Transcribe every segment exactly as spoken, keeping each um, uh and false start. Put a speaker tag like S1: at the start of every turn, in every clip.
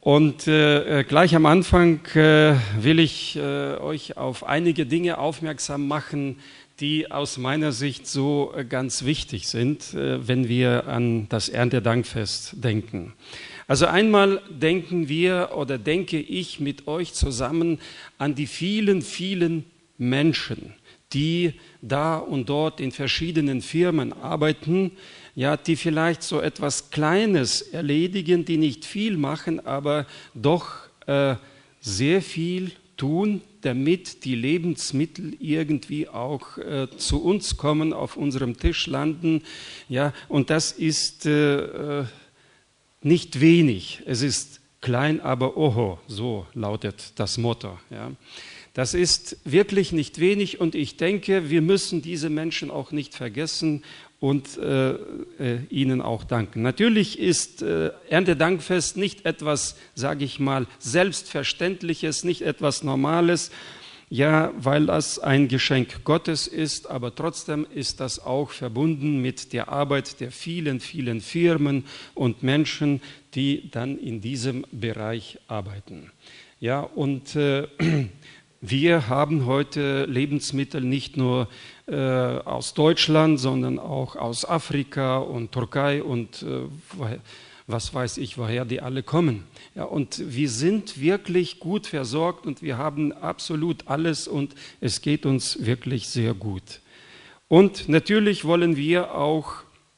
S1: Und äh, gleich am Anfang äh, will ich äh, euch auf einige Dinge aufmerksam machen, die aus meiner Sicht so äh, ganz wichtig sind, äh, wenn wir an das Erntedankfest denken. Also einmal denken wir oder denke ich mit euch zusammen an die vielen, vielen Menschen, die da und dort in verschiedenen Firmen arbeiten, ja, die vielleicht so etwas Kleines erledigen, die nicht viel machen, aber doch äh, sehr viel tun, damit die Lebensmittel irgendwie auch äh, zu uns kommen, auf unserem Tisch landen. Ja, und das ist äh, nicht wenig. Es ist klein, aber oho, so lautet das Motto. Ja. Das ist wirklich nicht wenig und ich denke, wir müssen diese Menschen auch nicht vergessen und äh, äh, ihnen auch danken. Natürlich ist äh, Erntedankfest nicht etwas, sage ich mal, Selbstverständliches, nicht etwas Normales, ja, weil das ein Geschenk Gottes ist, aber trotzdem ist das auch verbunden mit der Arbeit der vielen, vielen Firmen und Menschen, die dann in diesem Bereich arbeiten. Ja, und äh, wir haben heute Lebensmittel nicht nur äh, aus Deutschland, sondern auch aus Afrika und Türkei und äh, was weiß ich, woher die alle kommen. Ja, und wir sind wirklich gut versorgt und wir haben absolut alles und es geht uns wirklich sehr gut. Und natürlich wollen wir auch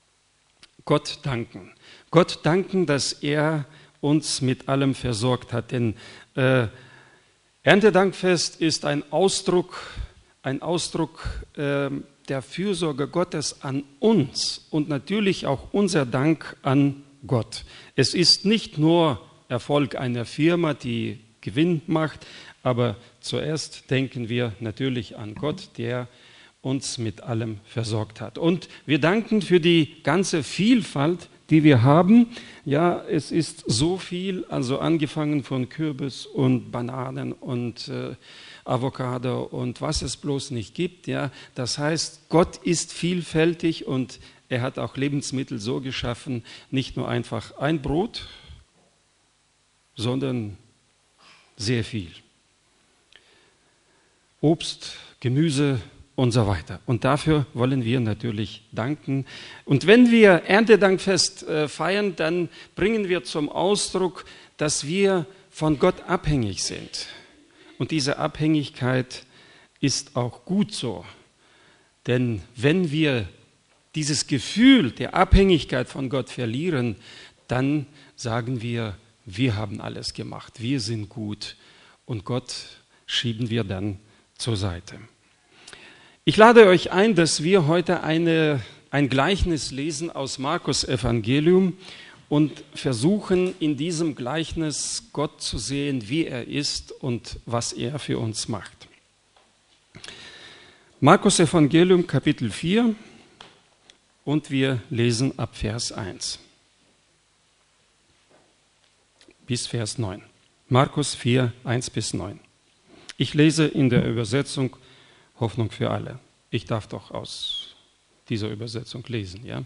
S1: Gott danken. Gott danken, dass er uns mit allem versorgt hat, denn äh, Erntedankfest ist ein Ausdruck, ein Ausdruck äh, der Fürsorge Gottes an uns und natürlich auch unser Dank an Gott. Es ist nicht nur Erfolg einer Firma, die Gewinn macht, aber zuerst denken wir natürlich an Gott, der uns mit allem versorgt hat. Und wir danken für die ganze Vielfalt, die wir haben. Ja, es ist so viel, also angefangen von Kürbis und Bananen und äh, Avocado und was es bloß nicht gibt. Ja, das heißt, Gott ist vielfältig und er hat auch Lebensmittel so geschaffen, nicht nur einfach ein Brot, sondern sehr viel. Obst, Gemüse und so weiter. Und dafür wollen wir natürlich danken. Und wenn wir Erntedankfest äh, feiern, dann bringen wir zum Ausdruck, dass wir von Gott abhängig sind. Und diese Abhängigkeit ist auch gut so. Denn wenn wir dieses Gefühl der Abhängigkeit von Gott verlieren, dann sagen wir, wir haben alles gemacht, wir sind gut und Gott schieben wir dann zur Seite. Ich lade euch ein, dass wir heute eine, ein Gleichnis lesen aus Markus Evangelium und versuchen in diesem Gleichnis Gott zu sehen, wie er ist und was er für uns macht. Markus Evangelium Kapitel vier und wir lesen ab Vers eins bis Vers neun. Markus vier, eins bis neun. Ich lese in der Übersetzung Hoffnung für alle. Ich darf doch aus dieser Übersetzung lesen, ja?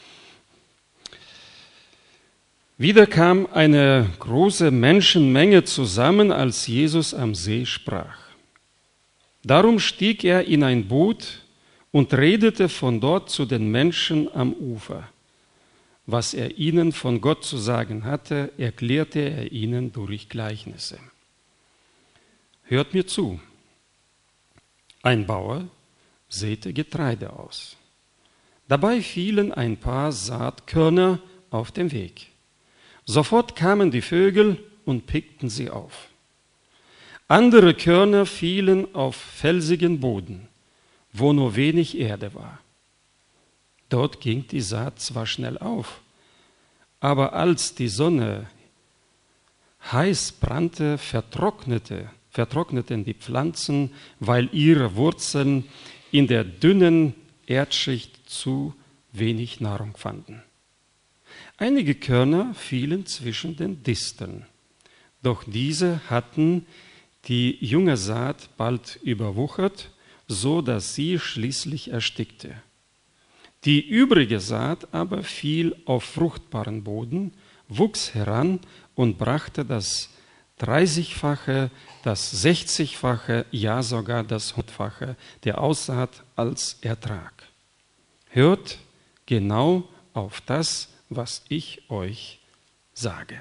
S1: Wieder kam eine große Menschenmenge zusammen, als Jesus am See sprach. Darum stieg er in ein Boot und redete von dort zu den Menschen am Ufer. Was er ihnen von Gott zu sagen hatte, erklärte er ihnen durch Gleichnisse. Hört mir zu. Ein Bauer säte Getreide aus. Dabei fielen ein paar Saatkörner auf dem Weg. Sofort kamen die Vögel und pickten sie auf. Andere Körner fielen auf felsigen Boden, wo nur wenig Erde war. Dort ging die Saat zwar schnell auf, aber als die Sonne heiß brannte, vertrocknete, vertrockneten die Pflanzen, weil ihre Wurzeln in der dünnen Erdschicht zu wenig Nahrung fanden. Einige Körner fielen zwischen den Disteln, doch diese hatten die junge Saat bald überwuchert, so dass sie schließlich erstickte. Die übrige Saat aber fiel auf fruchtbaren Boden, wuchs heran und brachte das dreißigfache, das sechzigfache, ja sogar das hundertfache der Aussaat als Ertrag. Hört genau auf das, was ich euch sage.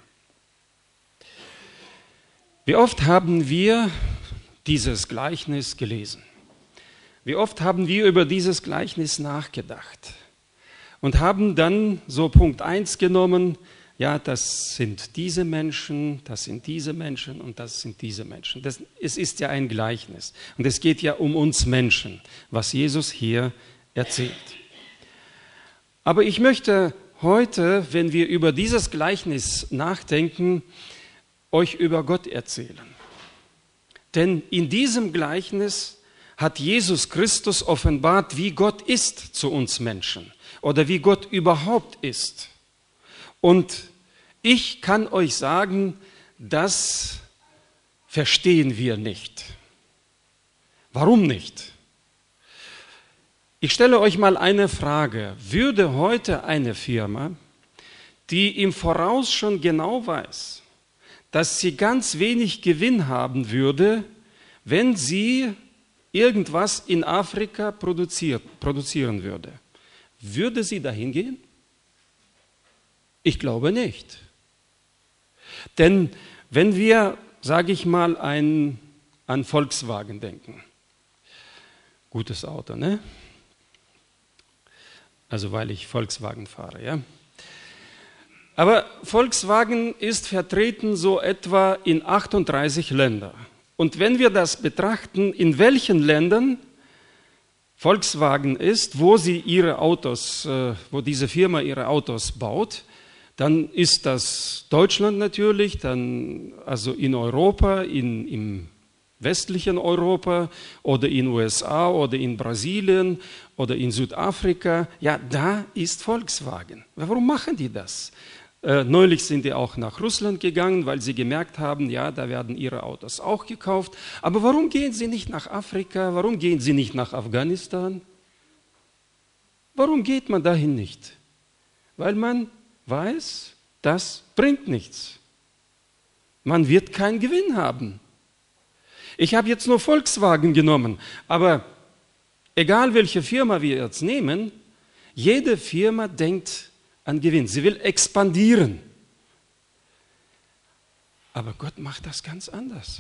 S1: Wie oft haben wir dieses Gleichnis gelesen? Wie oft haben wir über dieses Gleichnis nachgedacht und haben dann so Punkt eins genommen, ja, das sind diese Menschen, das sind diese Menschen und das sind diese Menschen. Das, es ist ja ein Gleichnis und es geht ja um uns Menschen, was Jesus hier erzählt. Aber ich möchte heute, wenn wir über dieses Gleichnis nachdenken, euch über Gott erzählen. Denn in diesem Gleichnis hat Jesus Christus offenbart, wie Gott ist zu uns Menschen oder wie Gott überhaupt ist. Und ich kann euch sagen, das verstehen wir nicht. Warum nicht? Ich stelle euch mal eine Frage. Würde heute eine Firma, die im Voraus schon genau weiß, dass sie ganz wenig Gewinn haben würde, wenn sie irgendwas in Afrika produziert, produzieren würde, würde sie dahin gehen? Ich glaube nicht. Denn wenn wir, sage ich mal, ein, an Volkswagen denken, gutes Auto, ne? Also weil ich Volkswagen fahre, ja. Aber Volkswagen ist vertreten so etwa in achtunddreißig Ländern. Und wenn wir das betrachten, in welchen Ländern Volkswagen ist, wo sie ihre Autos, wo diese Firma ihre Autos baut, dann ist das Deutschland natürlich, dann also in Europa, in, im westlichen Europa oder in den U S A oder in Brasilien oder in Südafrika. Ja, da ist Volkswagen. Warum machen die das? Äh, neulich sind die auch nach Russland gegangen, weil sie gemerkt haben, ja, da werden ihre Autos auch gekauft. Aber warum gehen sie nicht nach Afrika? Warum gehen sie nicht nach Afghanistan? Warum geht man dahin nicht? Weil man weiß, das bringt nichts. Man wird keinen Gewinn haben. Ich habe jetzt nur Volkswagen genommen, aber egal welche Firma wir jetzt nehmen, jede Firma denkt an Gewinn. Sie will expandieren. Aber Gott macht das ganz anders.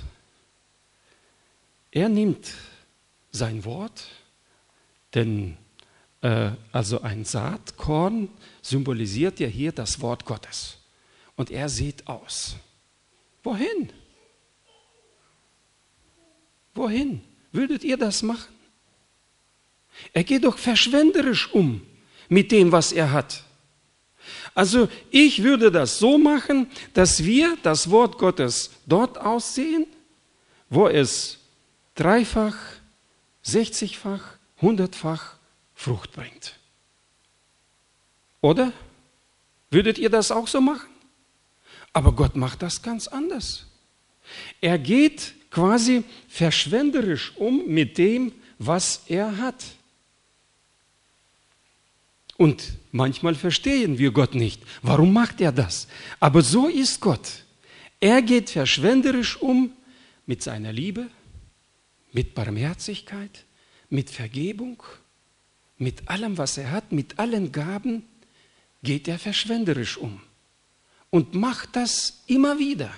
S1: Er nimmt sein Wort, denn äh, also ein Saatkorn symbolisiert ja hier das Wort Gottes. Und er sieht aus. Wohin? Wohin? Würdet ihr das machen? Er geht doch verschwenderisch um mit dem, was er hat. Also ich würde das so machen, dass wir das Wort Gottes dort aussehen, wo es dreifach, sechzigfach, hundertfach Frucht bringt. Oder? Würdet ihr das auch so machen? Aber Gott macht das ganz anders. Er geht quasi verschwenderisch um mit dem, was er hat. Und manchmal verstehen wir Gott nicht. Warum macht er das? Aber so ist Gott. Er geht verschwenderisch um mit seiner Liebe, mit Barmherzigkeit, mit Vergebung, mit allem, was er hat, mit allen Gaben, geht er verschwenderisch um. Und macht das immer wieder.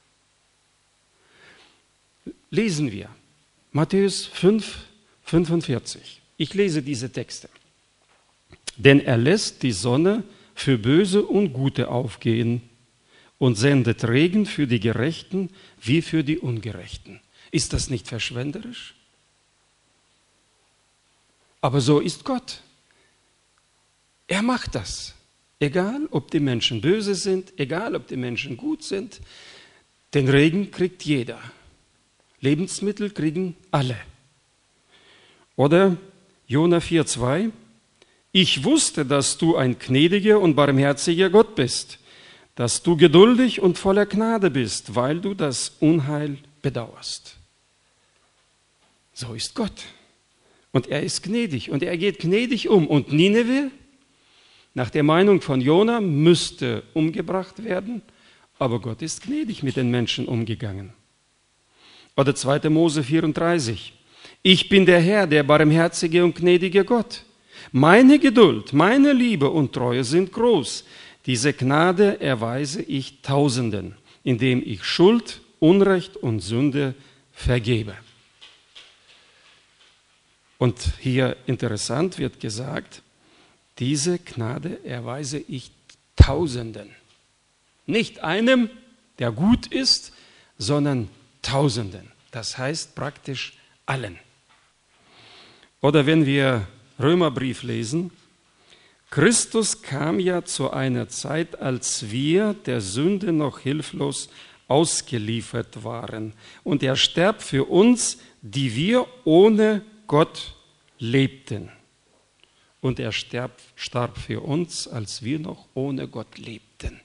S1: Lesen wir Matthäus fünf, fünfundvierzig. Ich lese diese Texte. Denn er lässt die Sonne für Böse und Gute aufgehen und sendet Regen für die Gerechten wie für die Ungerechten. Ist das nicht verschwenderisch? Aber so ist Gott. Er macht das. Egal, ob die Menschen böse sind, egal, ob die Menschen gut sind, den Regen kriegt jeder. Lebensmittel kriegen alle. Oder Jona vier, zwei. Ich wusste, dass du ein gnädiger und barmherziger Gott bist, dass du geduldig und voller Gnade bist, weil du das Unheil bedauerst. So ist Gott. Und er ist gnädig und er geht gnädig um. Und Nineveh, Nach der Meinung von Jona müsste umgebracht werden, aber Gott ist gnädig mit den Menschen umgegangen. Oder zweiter Mose vierunddreißig. Ich bin der Herr, der barmherzige und gnädige Gott. Meine Geduld, meine Liebe und Treue sind groß. Diese Gnade erweise ich Tausenden, indem ich Schuld, Unrecht und Sünde vergebe. Und hier interessant wird gesagt, diese Gnade erweise ich Tausenden. Nicht einem, der gut ist, sondern Tausenden. Das heißt praktisch allen. Oder wenn wir Römerbrief lesen, Christus kam ja zu einer Zeit, als wir der Sünde noch hilflos ausgeliefert waren. Und er starb für uns, die wir ohne Gott lebten. Und er starb, starb für uns, als wir noch ohne Gott lebten.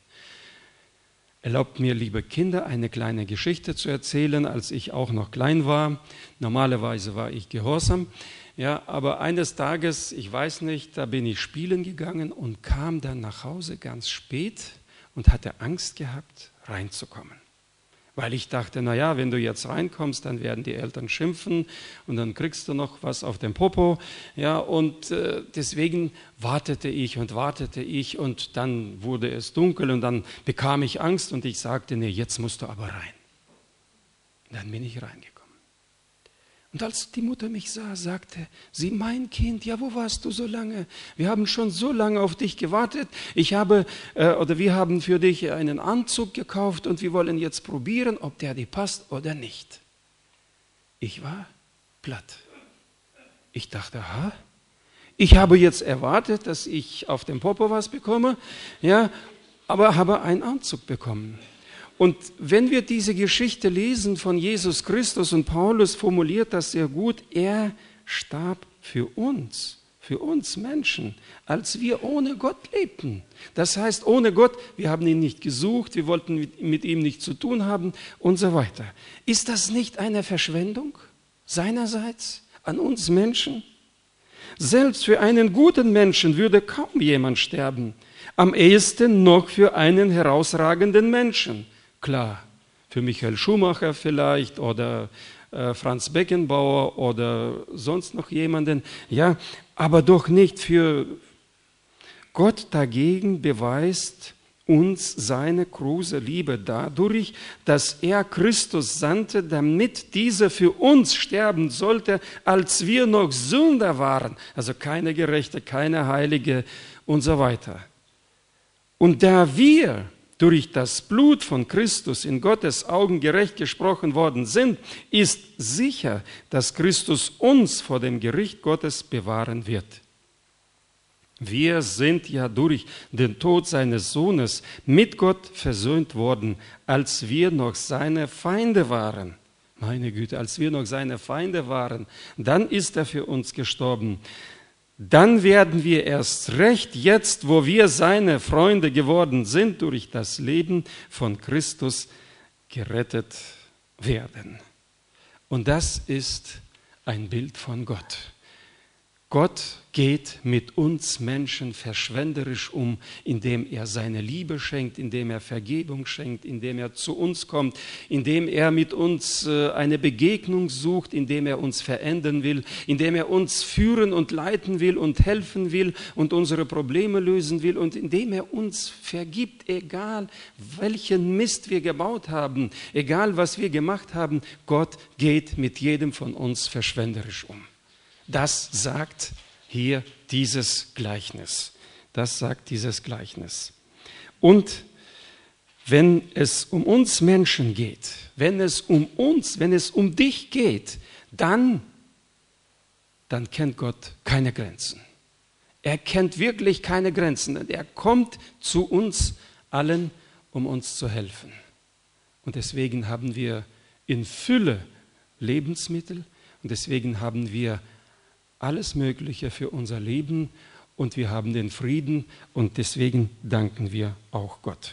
S1: Erlaubt mir, liebe Kinder, eine kleine Geschichte zu erzählen, als ich auch noch klein war. Normalerweise war ich gehorsam. Ja, aber eines Tages, ich weiß nicht, da bin ich spielen gegangen und kam dann nach Hause ganz spät und hatte Angst gehabt, reinzukommen. Weil ich dachte, naja, wenn du jetzt reinkommst, dann werden die Eltern schimpfen und dann kriegst du noch was auf den Popo. Ja, und äh, deswegen wartete ich und wartete ich und dann wurde es dunkel und dann bekam ich Angst und ich sagte, nee, jetzt musst du aber rein. Und dann bin ich reingekommen. Und als die Mutter mich sah, sagte sie, mein Kind, ja, wo warst du so lange? Wir haben schon so lange auf dich gewartet. Ich habe, äh, oder wir haben für dich einen Anzug gekauft und wir wollen jetzt probieren, ob der dir passt oder nicht. Ich war platt. Ich dachte, ha? Ich habe jetzt erwartet, dass ich auf dem Popo was bekomme, ja, aber habe einen Anzug bekommen. Und wenn wir diese Geschichte lesen von Jesus Christus, und Paulus formuliert das sehr gut, er starb für uns, für uns Menschen, als wir ohne Gott lebten. Das heißt, ohne Gott, wir haben ihn nicht gesucht, wir wollten mit, mit ihm nichts zu tun haben und so weiter. Ist das nicht eine Verschwendung seinerseits an uns Menschen? Selbst für einen guten Menschen würde kaum jemand sterben, am ehesten noch für einen herausragenden Menschen. Klar, für Michael Schumacher vielleicht oder äh, Franz Beckenbauer oder sonst noch jemanden, ja, aber doch nicht für Gott dagegen beweist uns seine große Liebe dadurch, dass er Christus sandte, damit dieser für uns sterben sollte, als wir noch Sünder waren, also keine Gerechte, keine Heilige und so weiter. Und da wir durch das Blut von Christus in Gottes Augen gerecht gesprochen worden sind, ist sicher, dass Christus uns vor dem Gericht Gottes bewahren wird. Wir sind ja durch den Tod seines Sohnes mit Gott versöhnt worden, als wir noch seine Feinde waren. Meine Güte, als wir noch seine Feinde waren, dann ist er für uns gestorben. Dann werden wir erst recht jetzt, wo wir seine Freunde geworden sind, durch das Leben von Christus gerettet werden. Und das ist ein Bild von Gott. Gott geht mit uns Menschen verschwenderisch um, indem er seine Liebe schenkt, indem er Vergebung schenkt, indem er zu uns kommt, indem er mit uns eine Begegnung sucht, indem er uns verändern will, indem er uns führen und leiten will und helfen will und unsere Probleme lösen will und indem er uns vergibt, egal welchen Mist wir gebaut haben, egal was wir gemacht haben. Gott geht mit jedem von uns verschwenderisch um. Das sagt hier dieses Gleichnis. Das sagt dieses Gleichnis. Und wenn es um uns Menschen geht, wenn es um uns, wenn es um dich geht, dann, dann kennt Gott keine Grenzen. Er kennt wirklich keine Grenzen. Er kommt zu uns allen, um uns zu helfen. Und deswegen haben wir in Fülle Lebensmittel und deswegen haben wir alles Mögliche für unser Leben und wir haben den Frieden und deswegen danken wir auch Gott.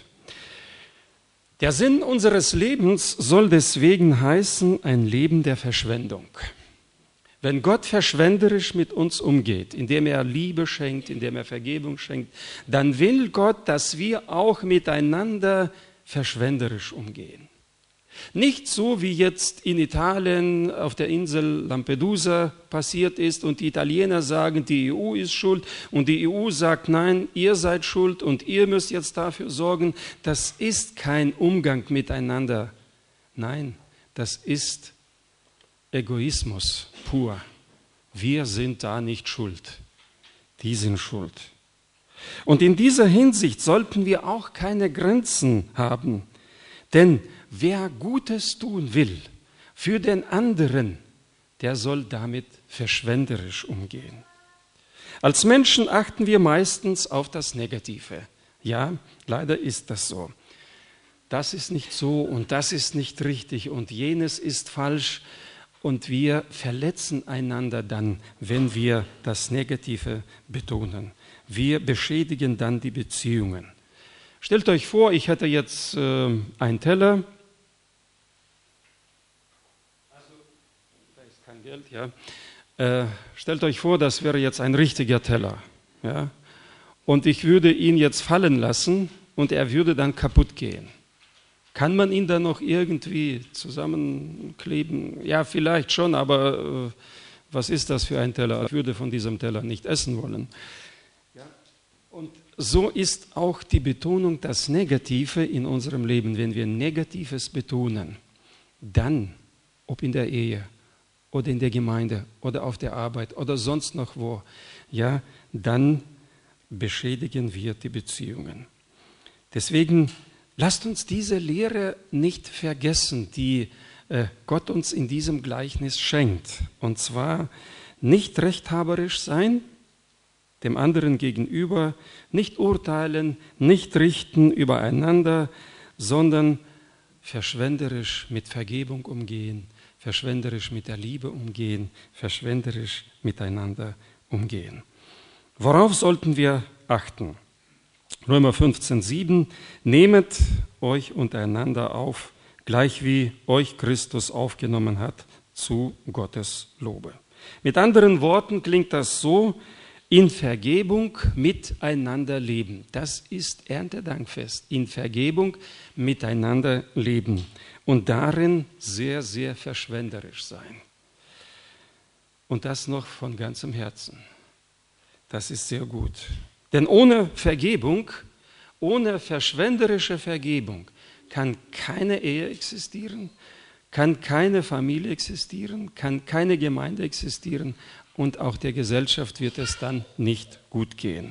S1: Der Sinn unseres Lebens soll deswegen heißen, ein Leben der Verschwendung. Wenn Gott verschwenderisch mit uns umgeht, indem er Liebe schenkt, indem er Vergebung schenkt, dann will Gott, dass wir auch miteinander verschwenderisch umgehen. Nicht so, wie jetzt in Italien auf der Insel Lampedusa passiert ist und die Italiener sagen, die E U ist schuld und die E U sagt, nein, ihr seid schuld und ihr müsst jetzt dafür sorgen. Das ist kein Umgang miteinander. Nein, das ist Egoismus pur. Wir sind da nicht schuld. Die sind schuld. Und in dieser Hinsicht sollten wir auch keine Grenzen haben. Denn wer Gutes tun will für den anderen, der soll damit verschwenderisch umgehen. Als Menschen achten wir meistens auf das Negative. Ja, leider ist das so. Das ist nicht so und das ist nicht richtig und jenes ist falsch. Und wir verletzen einander dann, wenn wir das Negative betonen. Wir beschädigen dann die Beziehungen. Stellt euch vor, ich hätte jetzt äh, einen Teller. Also, da ist kein Geld, ja. Äh, stellt euch vor, das wäre jetzt ein richtiger Teller. Ja? Und ich würde ihn jetzt fallen lassen und er würde dann kaputt gehen. Kann man ihn dann noch irgendwie zusammenkleben? Ja, vielleicht schon, aber äh, was ist das für ein Teller? Ich würde von diesem Teller nicht essen wollen. Ja. Und so ist auch die Betonung das Negative in unserem Leben. Wenn wir Negatives betonen, dann, ob in der Ehe oder in der Gemeinde oder auf der Arbeit oder sonst noch wo, ja, dann beschädigen wir die Beziehungen. Deswegen lasst uns diese Lehre nicht vergessen, die äh, Gott uns in diesem Gleichnis schenkt. Und zwar nicht rechthaberisch sein, dem anderen gegenüber, nicht urteilen, nicht richten übereinander, sondern verschwenderisch mit Vergebung umgehen, verschwenderisch mit der Liebe umgehen, verschwenderisch miteinander umgehen. Worauf sollten wir achten? Römer fünfzehn, sieben, nehmet euch untereinander auf, gleich wie euch Christus aufgenommen hat, zu Gottes Lobe. Mit anderen Worten klingt das so, in Vergebung miteinander leben. Das ist Erntedankfest, in Vergebung miteinander leben und darin sehr, sehr verschwenderisch sein. Und das noch von ganzem Herzen. Das ist sehr gut. Denn ohne Vergebung, ohne verschwenderische Vergebung kann keine Ehe existieren, kann keine Familie existieren, kann keine Gemeinde existieren und auch der Gesellschaft wird es dann nicht gut gehen.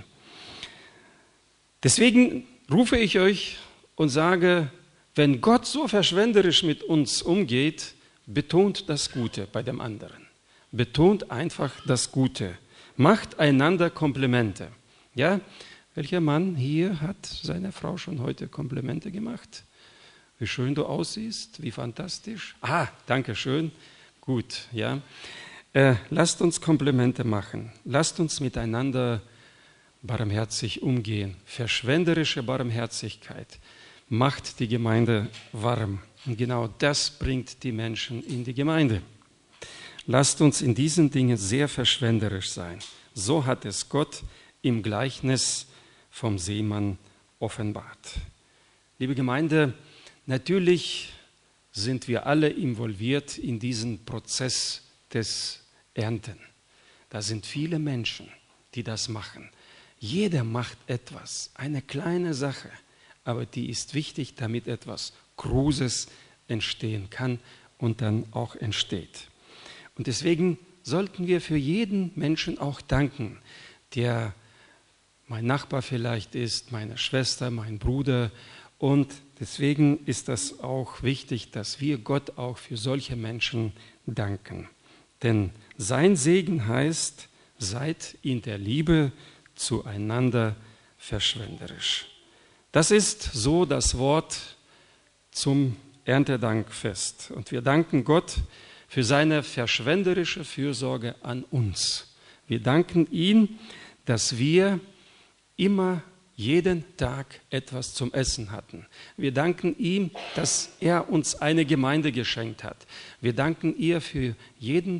S1: Deswegen rufe ich euch und sage, wenn Gott so verschwenderisch mit uns umgeht, betont das Gute bei dem anderen. Betont einfach das Gute. Macht einander Komplimente. Ja, welcher Mann hier hat seiner Frau schon heute Komplimente gemacht? Wie schön du aussiehst, wie fantastisch. Ah, danke schön. Gut, ja. Äh, lasst uns Komplimente machen. Lasst uns miteinander barmherzig umgehen. Verschwenderische Barmherzigkeit macht die Gemeinde warm. Und genau das bringt die Menschen in die Gemeinde. Lasst uns in diesen Dingen sehr verschwenderisch sein. So hat es Gott im Gleichnis vom Seemann offenbart. Liebe Gemeinde, natürlich sind wir alle involviert in diesen Prozess des Ernten. Da sind viele Menschen, die das machen. Jeder macht etwas, eine kleine Sache, aber die ist wichtig, damit etwas Großes entstehen kann und dann auch entsteht. Und deswegen sollten wir für jeden Menschen auch danken, der mein Nachbar vielleicht ist, meine Schwester, mein Bruder. Und deswegen ist das auch wichtig, dass wir Gott auch für solche Menschen danken. Denn sein Segen heißt, seid in der Liebe zueinander verschwenderisch. Das ist so das Wort zum Erntedankfest. Und wir danken Gott für seine verschwenderische Fürsorge an uns. Wir danken ihm, dass wir immer jeden Tag etwas zum Essen hatten. Wir danken ihm, dass er uns eine Gemeinde geschenkt hat. Wir danken ihr für jeden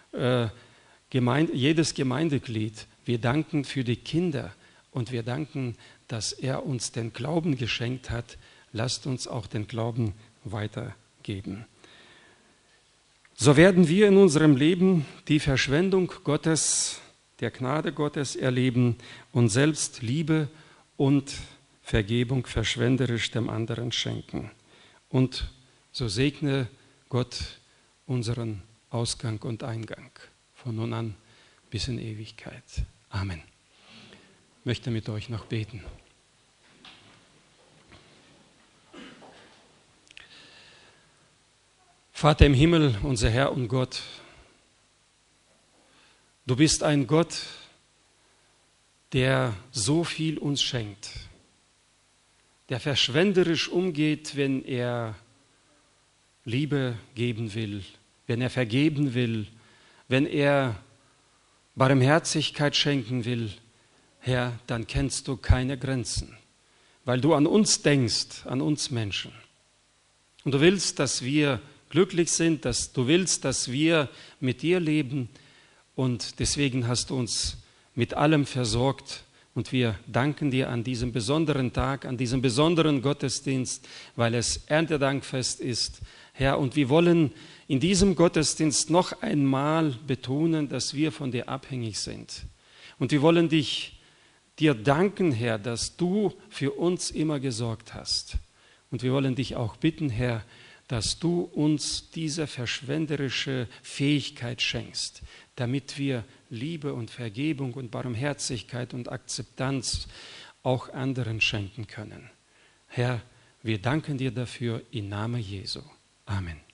S1: äh, Gemeinde, jedes Gemeindeglied. Wir danken für die Kinder und wir danken, dass er uns den Glauben geschenkt hat. Lasst uns auch den Glauben weitergeben. So werden wir in unserem Leben die Verschwendung Gottes, der Gnade Gottes erleben und selbst Liebe und Vergebung verschwenderisch dem anderen schenken. Und so segne Gott unseren Ausgang und Eingang von nun an bis in Ewigkeit. Amen. Ich möchte mit euch noch beten. Vater im Himmel, unser Herr und Gott, du bist ein Gott, der so viel uns schenkt, der verschwenderisch umgeht, wenn er Liebe geben will, wenn er vergeben will, wenn er Barmherzigkeit schenken will. Herr, dann kennst du keine Grenzen, weil du an uns denkst, an uns Menschen. Und du willst, dass wir glücklich sind, dass du willst, dass wir mit dir leben. Und deswegen hast du uns mit allem versorgt. Und wir danken dir an diesem besonderen Tag, an diesem besonderen Gottesdienst, weil es Erntedankfest ist, Herr. Und wir wollen in diesem Gottesdienst noch einmal betonen, dass wir von dir abhängig sind. Und wir wollen dich, dir danken, Herr, dass du für uns immer gesorgt hast. Und wir wollen dich auch bitten, Herr, dass du uns diese verschwenderische Fähigkeit schenkst, damit wir Liebe und Vergebung und Barmherzigkeit und Akzeptanz auch anderen schenken können. Herr, wir danken dir dafür im Namen Jesu. Amen.